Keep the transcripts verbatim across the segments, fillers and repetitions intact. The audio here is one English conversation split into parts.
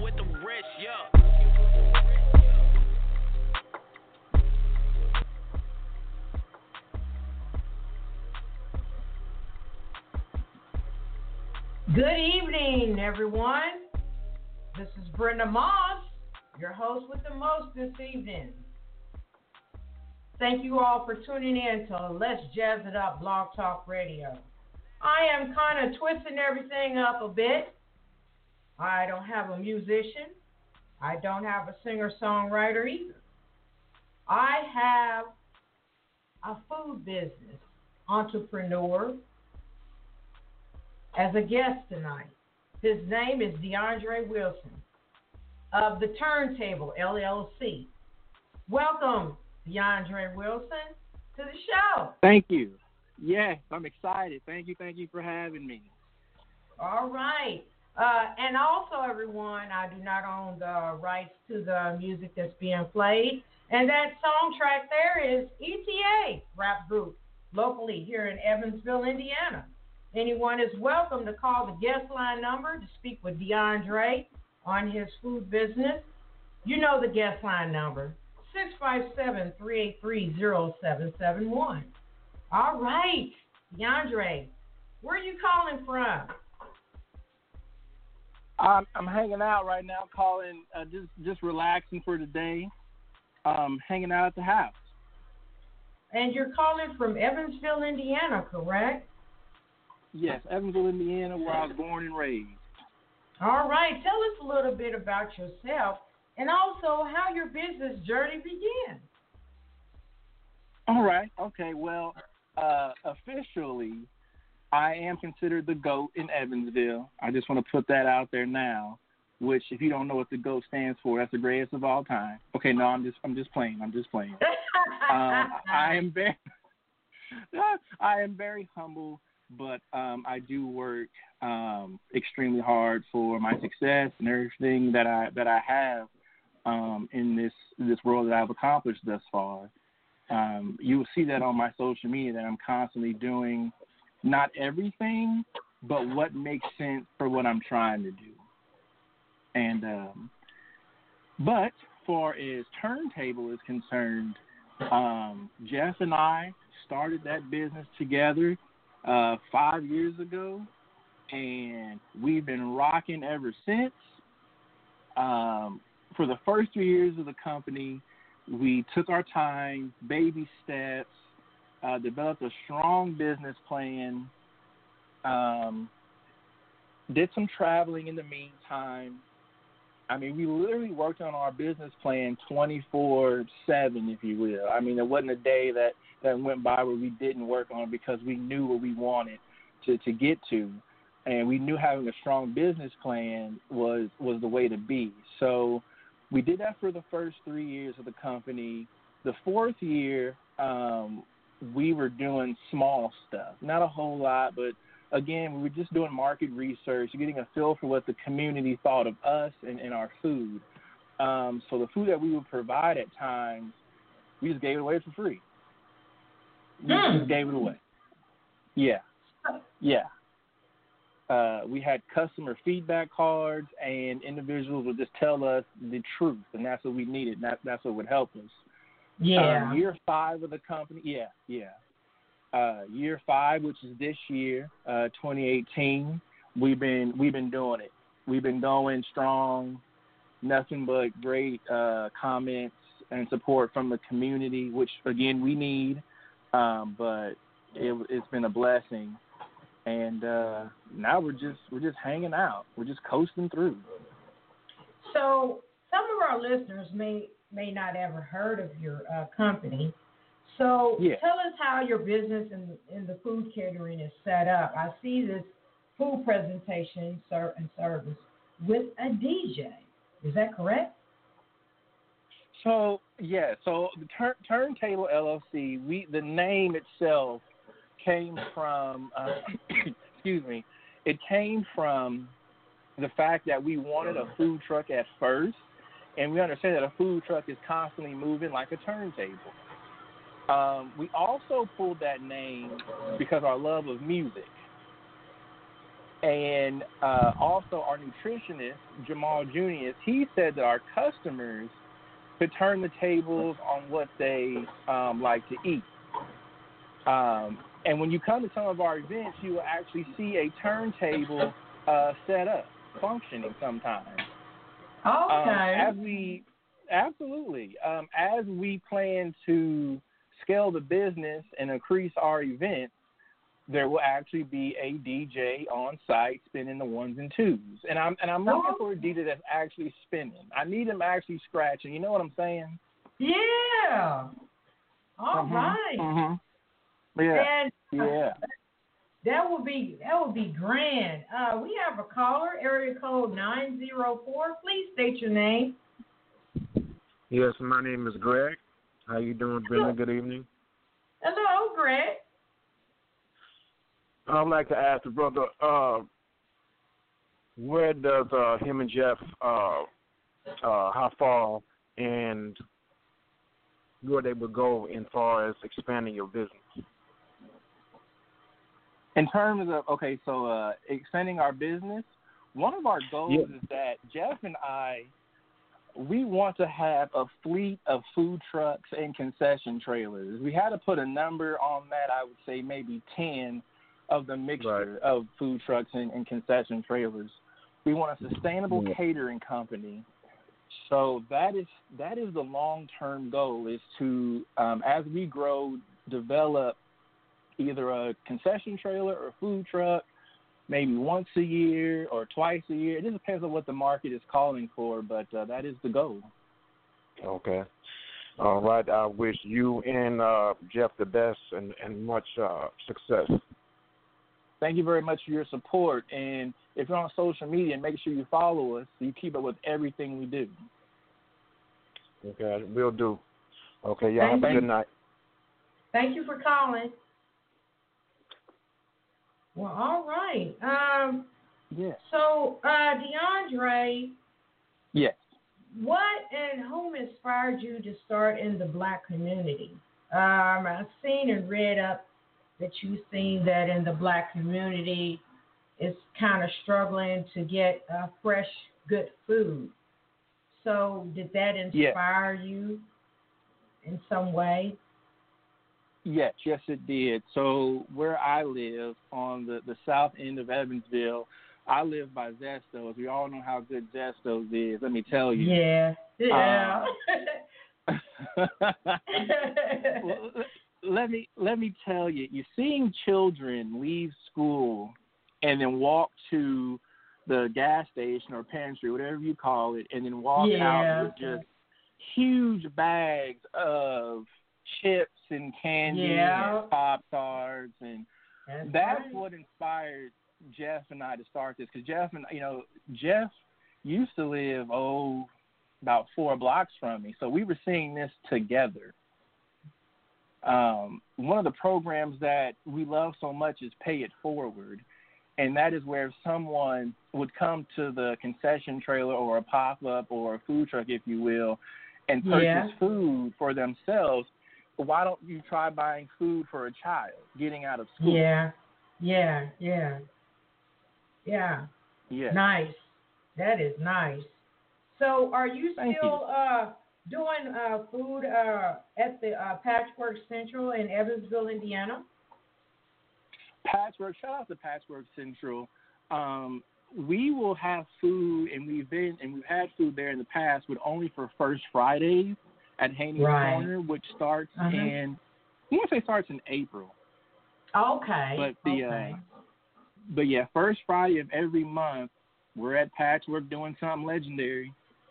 with the rich, yeah. Good evening, everyone. This is Brenda Moss, your host with the most this evening. Thank you all for tuning in to Let's Jazz It Up Blog Talk Radio. I am kind of twisting everything up a bit. I don't have a musician. I don't have a singer-songwriter either. I have a food business entrepreneur as a guest tonight. His name is DeAndre Wilson of the Turntable L L C. Welcome, DeAndre Wilson, to the show. Thank you. Yes, I'm excited. Thank you, thank you for having me. All right. Uh, and also, everyone, I do not own the rights to the music that's being played. And that song track there is E T A rap group locally here in Evansville, Indiana. Anyone is welcome to call the guest line number to speak with DeAndre on his food business. You know the guest line number, six five seven, three eight three, zero seven seven one. All right, DeAndre, where are you calling from? I'm, I'm hanging out right now, calling, uh, just just relaxing for the day, um, hanging out at the house. And you're calling from Evansville, Indiana, correct? Yes, Evansville, Indiana, where I was born and raised. All right. Tell us a little bit about yourself and also how your business journey began. All right. Okay. Well, uh, officially, I am considered the GOAT in Evansville. I just want to put that out there now, which, if you don't know what the GOAT stands for, that's the greatest of all time. Okay, no, I'm just I'm just playing. I'm just playing. um, I am very I am very humble. But um, I do work um, extremely hard for my success and everything that I that I have um, in this this world that I've accomplished thus far. Um, you will see that on my social media that I'm constantly doing not everything, but what makes sense for what I'm trying to do. And um, but far as Turntable is concerned, um, Jeff and I started that business together Uh, five years ago, and we've been rocking ever since. Um, for the first three years of the company, we took our time, baby steps, uh, developed a strong business plan, um, did some traveling in the meantime. I mean, we literally worked on our business plan twenty-four seven, if you will. I mean, there wasn't a day that, that went by where we didn't work on it because we knew what we wanted to, to get to. And we knew having a strong business plan was, was the way to be. So we did that for the first three years of the company. The fourth year, um, we were doing small stuff. Not a whole lot, but again, we were just doing market research, getting a feel for what the community thought of us and, and our food. Um, so the food that we would provide at times, we just gave it away for free. We Hmm. just gave it away. Yeah. Yeah. Uh, we had customer feedback cards, and individuals would just tell us the truth, and that's what we needed. That, that's what would help us. Yeah. Um, year five of the company, yeah, yeah. Uh, year five, which is this year, uh, twenty eighteen, we've been we've been doing it. We've been going strong. Nothing but great uh, comments and support from the community, which again we need. Um, but it, it's been a blessing, and uh, now we're just we're just hanging out. We're just coasting through. So some of our listeners may may not ever heard of your uh, company. So yeah. tell us how your business in, in the food catering is set up. I see this food presentation ser- and service with a D J. Is that correct? So, yeah, so the tur- Turntable L L C, we the name itself came from, uh, excuse me, it came from the fact that we wanted a food truck at first, and we understand that a food truck is constantly moving like a turntable. Um, we also pulled that name because of our love of music. And uh, also our nutritionist, Jamal Junius, he said that our customers could turn the tables on what they um, like to eat. Um, and when you come to some of our events, you will actually see a turntable uh, set up, functioning sometimes. Okay. Um, as we, absolutely, um, as we plan to scale the business and increase our events, there will actually be a D J on site spinning the ones and twos, and I'm and I'm looking Oh. for a D J that's actually spinning. I need him actually scratching. You know what I'm saying? Yeah. All Mhm, right. mhm. Yeah. And Yeah. that would be that would be grand. Uh, we have a caller, area code nine zero four. Please state your name. Yes, my name is Greg. How you doing, Brenda? Good evening. Hello, Greg. I'd like to ask the brother, uh, where does uh, him and Jeff, uh, uh, how far and where they would go in far as expanding your business? In terms of, okay, so uh, expanding our business, one of our goals Yeah. is that Jeff and I, we want to have a fleet of food trucks and concession trailers. We had to put a number on that, I would say maybe ten of the mixture Right. of food trucks and, and concession trailers. We want a sustainable Yeah. catering company. So that is that is the long-term goal, is to, um, as we grow, develop either a concession trailer or food truck, maybe once a year or twice a year. It just depends on what the market is calling for, but uh, that is the goal. Okay. All right. I wish you and uh, Jeff the best and, and much uh, success. Thank you very much for your support. And if you're on social media, make sure you follow us so you keep up with everything we do. Okay, we'll do. Okay, y'all Thank have a you. good night. Thank you for calling. Well, all right. Um, Yes. so, uh, DeAndre, Yes. what and whom inspired you to start in the black community? Um, I've seen and read up that you've seen that in the black community, it's kind of struggling to get uh, fresh, good food. So, did that inspire you in some way? Yes, yes, it did. So where I live on the, the south end of Evansville, I live by Zesto's. We all know how good Zesto's is. Let me tell you. Yeah. Yeah. Well, let me let me tell you. You're seeing children leave school and then walk to the gas station or pantry, whatever you call it, and then walk Yeah. out with just huge bags of chips and candy Yeah. and Pop-Tarts, and That's, that's right. what inspired Jeff and I to start this. Because Jeff and you know Jeff used to live oh about four blocks from me, so we were seeing this together. Um, one of the programs that we love so much is Pay It Forward, and that is where someone would come to the concession trailer or a pop-up or a food truck, if you will, and purchase Yeah. food for themselves. Why don't you try buying food for a child getting out of school? Yeah. Yeah. Yeah. Yeah. Yeah. Nice. That is nice. So, are you Thank still uh, doing uh, food uh, at the uh, Patchwork Central in Evansville, Indiana? Patchwork, shout out to Patchwork Central. Um, we will have food, and we've been and we've had food there in the past, but only for First Fridays at Haney's Right. Corner, which starts Uh-huh. in I want to say starts in April. Okay. But the okay. uh, but yeah, first Friday of every month, we're at Patchwork doing something legendary.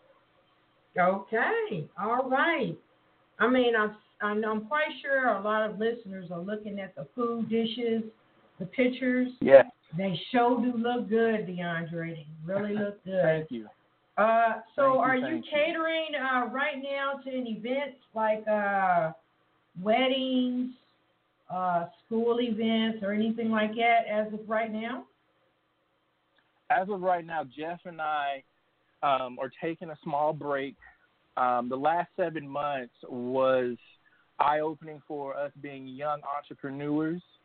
Okay. All right. I mean, I'm, I'm quite sure a lot of listeners are looking at the food dishes, the pictures. Yeah. They sure do look good, DeAndre. They really look good. Thank you. Uh, so Thank you, are you thank you. catering uh, right now to an events like uh, weddings, uh, school events, or anything like that as of right now? As of right now, Jeff and I um, are taking a small break. Um, the last seven months was eye-opening for us being young entrepreneurs.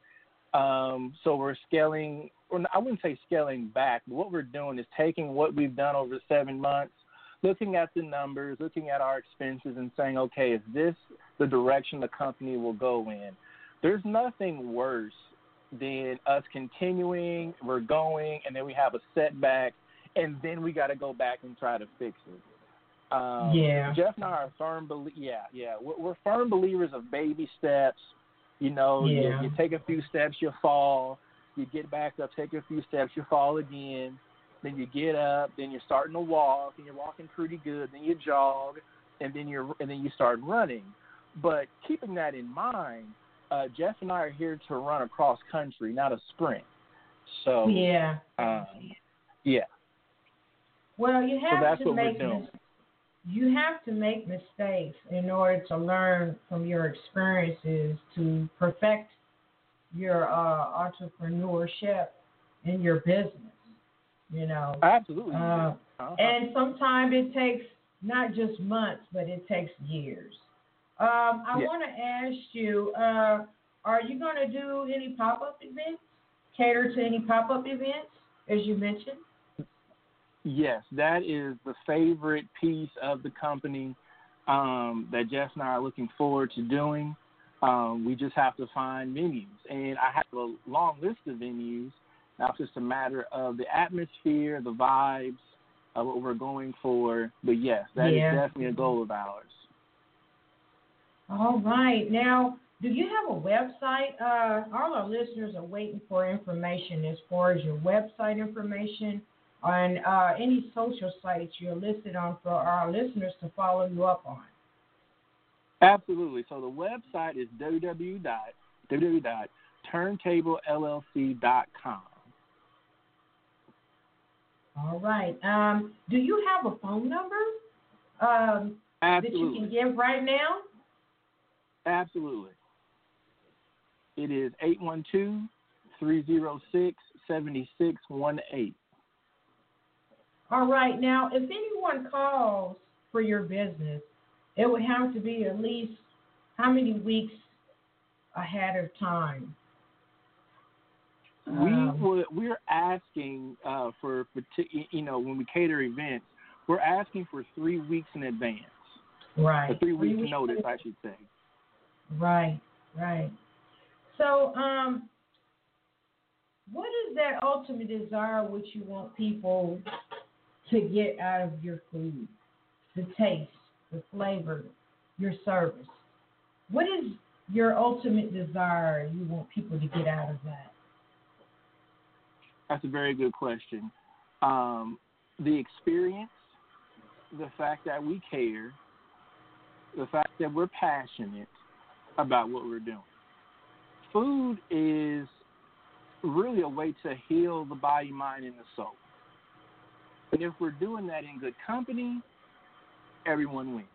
Um, so we're scaling, or I wouldn't say scaling back, but what we're doing is taking what we've done over seven months, looking at the numbers, looking at our expenses and saying, okay, is this the direction the company will go in? There's nothing worse than us continuing, we're going, and then we have a setback, and then we got to go back and try to fix it. Um, yeah. Jeff and I are firm, be- yeah, yeah, we're, we're firm believers of baby steps. You know, Yeah. you, you take a few steps, you fall, you get back up, take a few steps, you fall again, then you get up, then you're starting to walk, and you're walking pretty good, then you jog, and then you're and then you start running. But keeping that in mind, uh, Jeff and I are here to run across country, not a sprint. So Yeah. um, yeah. Well, you So have that's to what make we're doing. mis- you have to make mistakes in order to learn from your experiences to perfect your uh, entrepreneurship in your business. You know. Absolutely. Uh, uh-huh. And sometimes it takes not just months, but it takes years. Um, I Yeah. want to ask you, uh, are you going to do any pop-up events, cater to any pop-up events, as you mentioned? Yes, that is the favorite piece of the company um, that Jeff and I are looking forward to doing. Um, we just have to find venues. And I have a long list of venues. Now it's just a matter of the atmosphere, the vibes, uh, what we're going for. But, yes, that Yeah. is definitely a goal of ours. All right. Now, do you have a website? Uh, all our listeners are waiting for information as far as your website information and uh, any social sites you're listed on for our listeners to follow you up on. Absolutely. So the website is w w w dot turntable l l c dot com. All right. Um, do you have a phone number um, that you Absolutely. can give right now? Absolutely. It is eight one two, three oh six, seven six one eight. All right. Now, if anyone calls for your business, it would have to be at least how many weeks ahead of time? We Um, would, we're asking uh, for, partic- you know, when we cater events, we're asking for three weeks in advance. Right. Or three weeks weeks. notice, I should say. Right, right. So, um, what is that ultimate desire which you want people to get out of your food? The taste, the flavor, your service. What is your ultimate desire you want people to get out of that? That's a very good question. Um, the experience, the fact that we care, the fact that we're passionate about what we're doing. Food is really a way to heal the body, mind, and the soul. And if we're doing that in good company, everyone wins.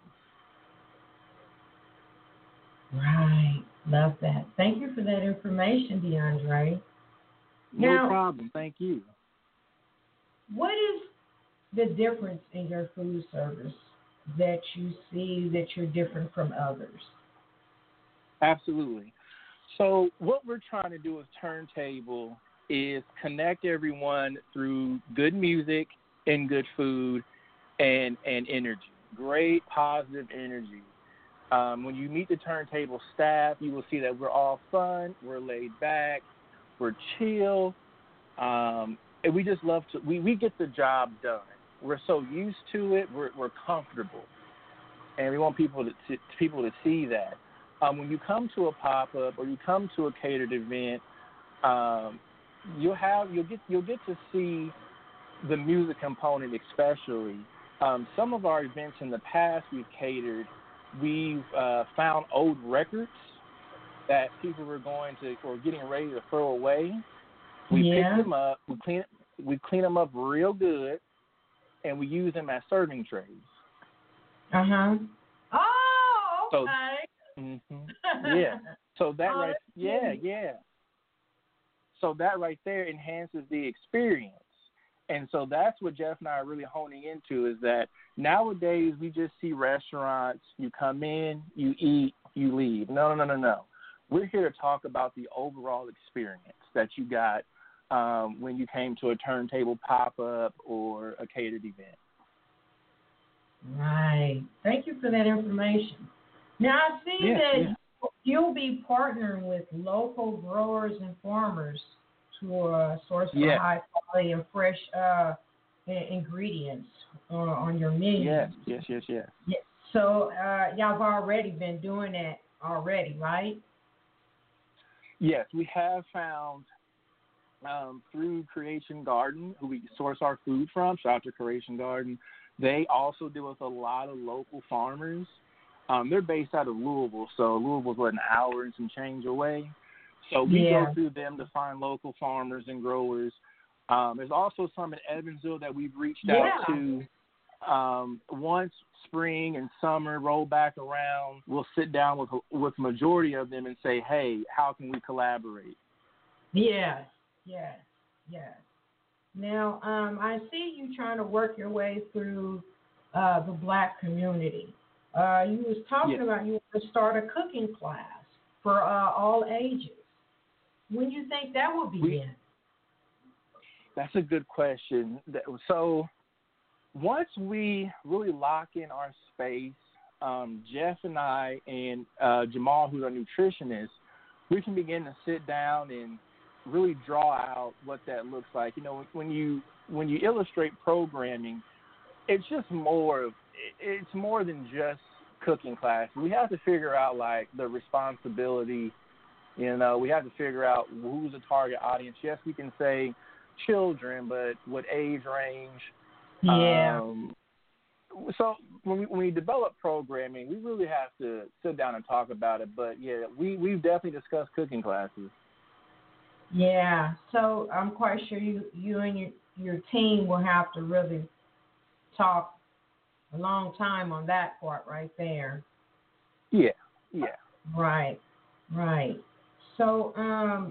Right. Love that. Thank you for that information, DeAndre. No Now, problem. Thank you. what is the difference in your food service that you see that you're different from others? Absolutely. So what we're trying to do with Turntable is connect everyone through good music and good food and, and energy, great positive energy. Um, when you meet the Turntable staff, you will see that we're all fun, we're laid back, we're chill, um, and we just love to, we, we get the job done. We're so used to it, we're, we're comfortable, and we want people to, to people to see that. Um, when you come to a pop-up or you come to a catered event, um, you'll have you'll get you'll get to see the music component, especially. Um, some of our events in the past we've catered, we've uh, found old records that people were going to or getting ready to throw away. We Yeah. pick them up, we clean we clean them up real good, and we use them as serving trays. Uh huh. Oh, So- okay. Mm-hmm. Yeah. So that Oh, right, that's yeah, cute. yeah. So that right there enhances the experience, and so that's what Jeff and I are really honing into is that nowadays we just see restaurants. You come in, you eat, you leave. No, no, no, no, no. We're here to talk about the overall experience that you got um, when you came to a turntable pop-up or a catered event. Right. Thank you for that information. Now, I see yeah, that yeah. you'll be partnering with local growers and farmers to uh, source for yes. high quality and fresh uh, ingredients uh, on your menu. Yes, yes, yes, yes. yes. So uh, y'all have already been doing that already, right? Yes, we have found um, through Creation Garden, who we source our food from, shout out to Creation Garden. They also deal with a lot of local farmers. Um, they're based out of Louisville, so Louisville's what, an hour and some change away. So we yeah. go through them to find local farmers and growers. Um, there's also some in Evansville that we've reached yeah. out to. Um, once spring and summer roll back around, we'll sit down with with majority of them and say, hey, how can we collaborate? Yes, yes, yes. Now, um, I see you trying to work your way through uh, the Black community. Uh, you was talking yes. about you want to start a cooking class for uh, all ages. When do you think that will begin? We, that's a good question. So once we really lock in our space, um, Jeff and I and uh, Jamal, who's our nutritionist, we can begin to sit down and really draw out what that looks like. You know, when you when you illustrate programming, it's just more of it's more than just cooking class. We have to figure out like the responsibility. You know, we have to figure out who's the target audience. Yes, we can say children, but what age range? Yeah. Um, so when we, when we develop programming, we really have to sit down and talk about it. But yeah, we we've definitely discussed cooking classes. Yeah. So I'm quite sure you you and your your team will have to really talk a long time on that part right there. Yeah. Yeah. Right. Right. So um,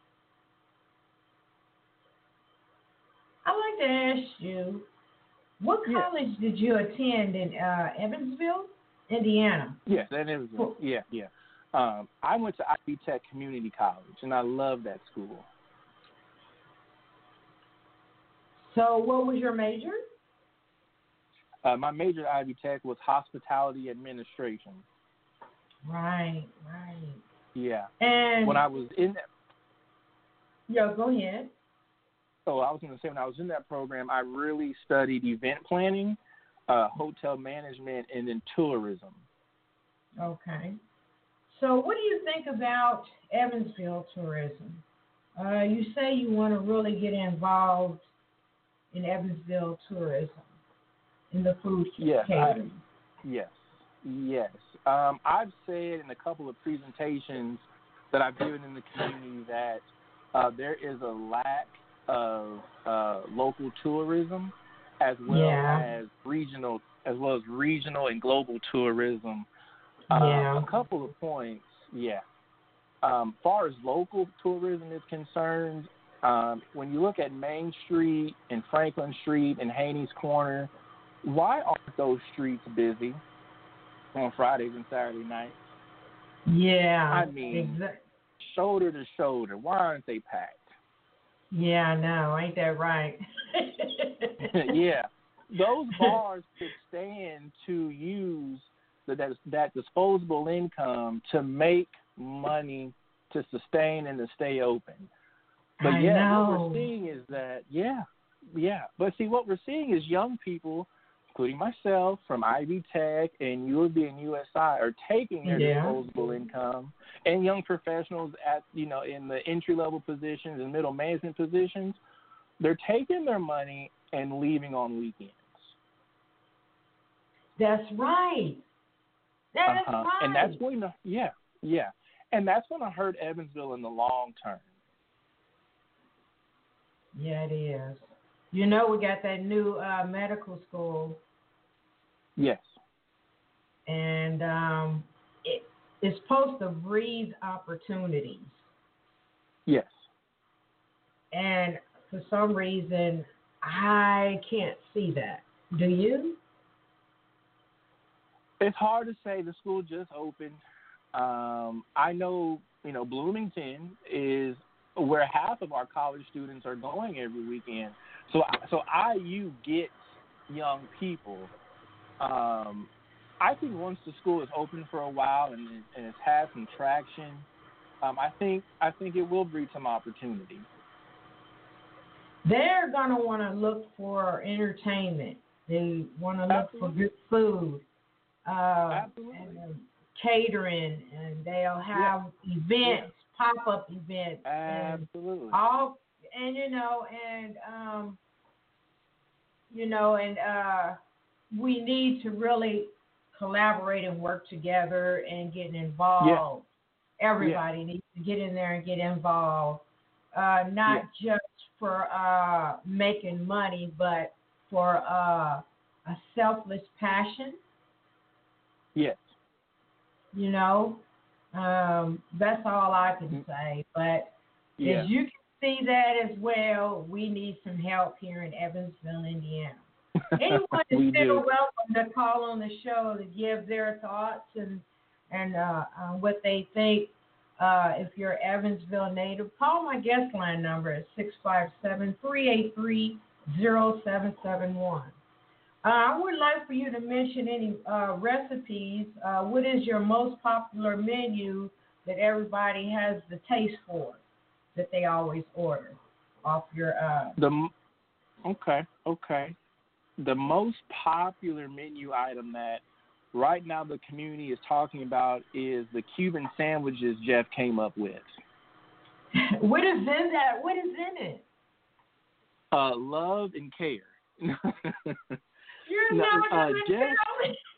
I'd like to ask you, what Yeah. college did you attend in uh, Evansville, Indiana? Yes, that is. Yeah, yeah. Um, I went to Ivy Tech Community College, and I love that school. So, what was your major? Uh, my major at Ivy Tech was hospitality administration. Right, right. Yeah. And when I was in that, yeah, go ahead. So I was going to say, when I was in that program, I really studied event planning, uh, hotel management, and then tourism. Okay. So what do you think about Evansville tourism? Uh, you say you want to really get involved in Evansville tourism, in the food yes, catering. I, yes, yes. Um, I've said in a couple of presentations that I've given in the community that uh, there is a lack of uh, local tourism, as well yeah. as regional, as well as regional and global tourism. Yeah. Um, a couple of points, yeah. Um, far as local tourism is concerned, um, when you look at Main Street and Franklin Street and Haney's Corner, why aren't those streets busy on Fridays and Saturday nights? Yeah. I mean, exa- shoulder to shoulder, why aren't they packed? Yeah, I know. Ain't that right? Yeah. Those bars could stand to use the, that, that disposable income to make money to sustain and to stay open. But I yeah, know. what we're seeing is that, yeah, yeah. But see, what we're seeing is young people, including myself, from Ivy Tech and U of B and U S I, are taking their yeah. disposable income, and young professionals at, you know, in the entry-level positions and middle management positions, they're taking their money and leaving on weekends. That's right. That uh-huh. is right. And that's going to, yeah, yeah. And that's going to hurt Evansville in the long term. Yeah, it is. You know, we got that new uh, medical school. Yes. And um, it, it's supposed to breed opportunities. Yes. And for some reason, I can't see that. Do you? It's hard to say. The school just opened. Um, I know, you know, Bloomington is where half of our college students are going every weekend. So, so I U gets young people. Um, I think once the school is open for a while and, and it's had some traction, um, I think I think it will breed some opportunity. They're gonna want to look for entertainment. They want to look Absolutely. for good food, uh, Absolutely. and, um, catering, and they'll have Yeah. events, yeah. pop-up events, Absolutely. and all, and you know, and um, you know, and uh, we need to really collaborate and work together and get involved. Yeah. Everybody yeah. needs to get in there and get involved, uh, not yeah. just for uh, making money, but for uh, a selfless passion. Yes. You know, um, that's all I can say. But yeah. as you can see that as well, we need some help here in Evansville, Indiana. Anyone is still welcome to call on the show to give their thoughts and and uh, uh, what they think. Uh, if you're an Evansville native, call my guest line number at six five seven, three eight three, zero seven seven one. Uh, I would like for you to mention any uh, recipes. Uh, what is your most popular menu that everybody has the taste for, that they always order off your... Uh... The Okay, okay. The most popular menu item that right now the community is talking about is the Cuban sandwiches Jeff came up with. What is in that? What is in it? Uh, love and care. You're no, not uh, going to Jeff... tell me.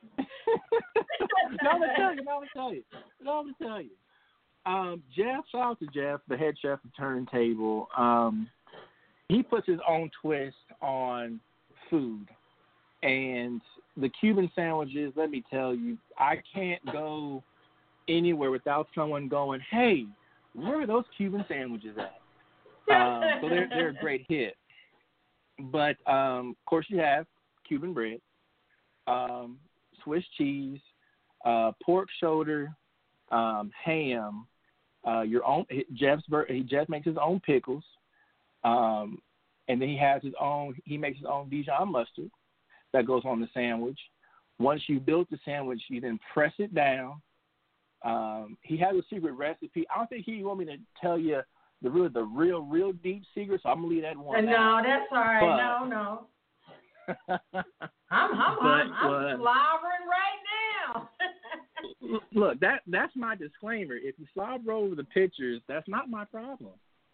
no, I'm going to tell you. No, I'm going to tell you. No, I'm going to tell you. Um, Jeff, shout out to Jeff, the head chef of Turntable. Um, he puts his own twist on food. And the Cuban sandwiches, let me tell you, I can't go anywhere without someone going, hey, where are those Cuban sandwiches at? Um, so they're, they're a great hit. But, um, of course, you have Cuban bread, um, Swiss cheese, uh, pork shoulder, um, ham, uh, your own, Jeff's, Jeff makes his own pickles, um, and then he has his own, he makes his own Dijon mustard that goes on the sandwich. Once you build the sandwich, you then press it down. Um, he has a secret recipe. I don't think he want me to tell you the real, the real, real deep secret, so I'm gonna leave that one. No, out. that's all right. But, no, no. I'm, I'm, but, I'm, I'm but, slobbering right now. Look, that that's my disclaimer. If you slobber over the pictures, that's not my problem.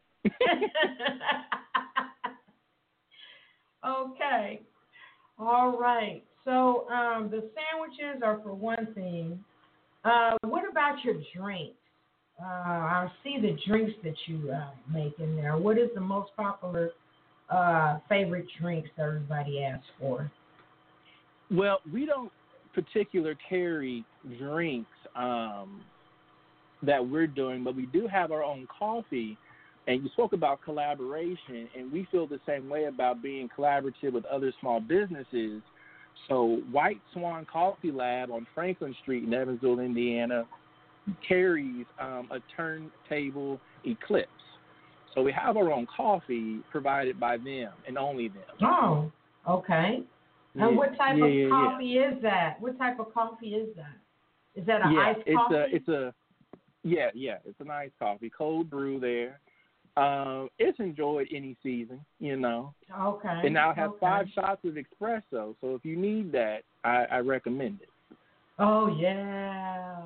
Okay. All right. So um, the sandwiches are for one thing. Uh, what about your drinks? Uh, I see the drinks that you uh, make in there. What is the most popular uh, favorite drinks everybody asks for? Well, we don't particular carry drinks um, that we're doing, but we do have our own coffee. And you spoke about collaboration, and we feel the same way about being collaborative with other small businesses. So White Swan Coffee Lab on Franklin Street in Evansville, Indiana, carries um, a turntable Eclipse. So we have our own coffee provided by them and only them. Oh, okay. Yeah, and what type yeah, of yeah, coffee yeah. is that? What type of coffee is that? Is that an yeah, iced it's coffee? A, it's a, yeah, yeah, it's an iced coffee, cold brew there. Um, it's enjoyed any season, you know. Okay. And now it has okay. five shots of espresso, so if you need that, I, I recommend it. Oh, yeah.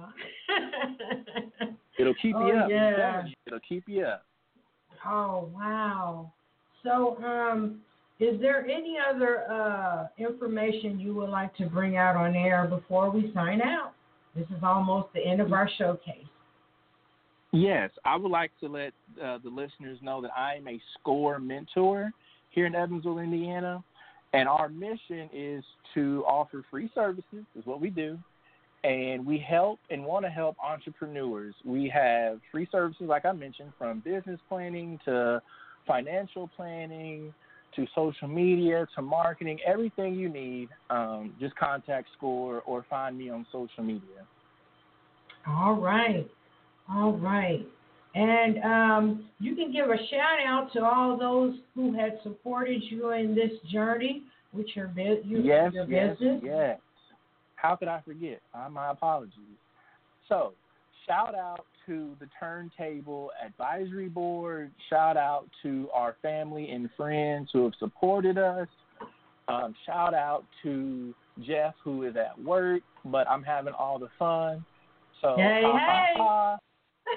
It'll keep oh, you up. Yeah. You, it'll keep you up. Oh, wow. So, um, is there any other uh, information you would like to bring out on air before we sign out? This is almost the end of our showcase. Yes, I would like to let uh, the listeners know that I am a SCORE mentor here in Evansville, Indiana, and our mission is to offer free services, is what we do, and we help and want to help entrepreneurs. We have free services, like I mentioned, from business planning to financial planning to social media to marketing, everything you need. Um, just contact SCORE or find me on social media. All right. All right. And um, you can give a shout out to all those who had supported you in this journey with your, bu- your, yes, your yes, business. yes. How could I forget? Uh, my apologies. So, shout out to the Turntable Advisory Board. Shout out to our family and friends who have supported us. Um, shout out to Jeff, who is at work, but I'm having all the fun. So, hey, ha, hey. ha, ha.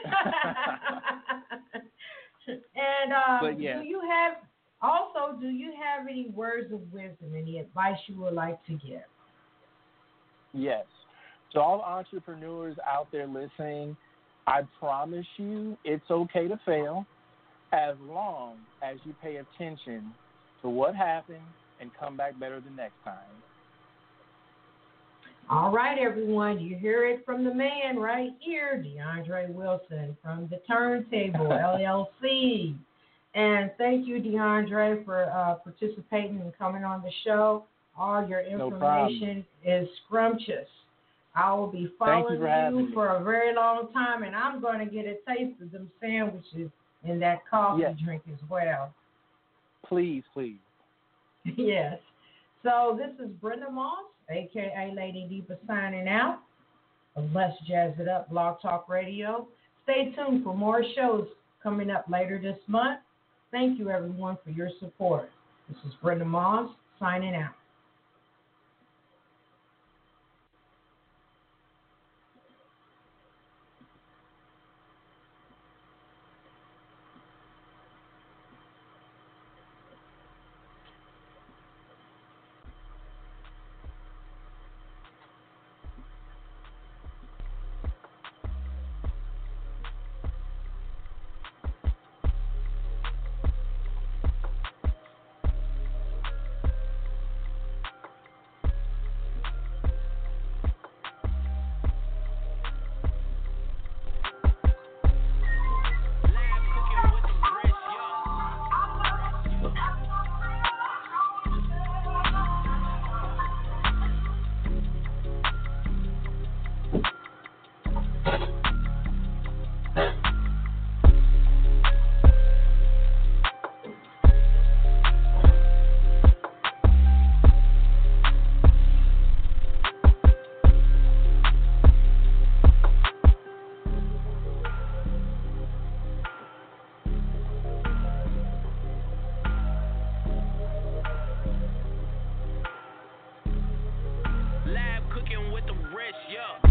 and um, But, yeah. do you have also? Do you have any words of wisdom, any advice you would like to give? Yes. To all the entrepreneurs out there listening, I promise you, it's okay to fail, as long as you pay attention to what happened and come back better the next time. All right, everyone, you hear it from the man right here, DeAndre Wilson from the Turntable L L C. And thank you, DeAndre, for uh, participating and coming on the show. All your information no is scrumptious. I will be following you, for, you for a very long time, and I'm going to get a taste of them sandwiches and that coffee yes. drink as well. Please, please. Yes. So this is Brenda Moss, a k a. Lady Diva, signing out of Let's Jazz It Up Blog Talk Radio. Stay tuned for more shows coming up later this month. Thank you, everyone, for your support. This is Brenda Moss, signing out. Lab cooking with the rich, yeah.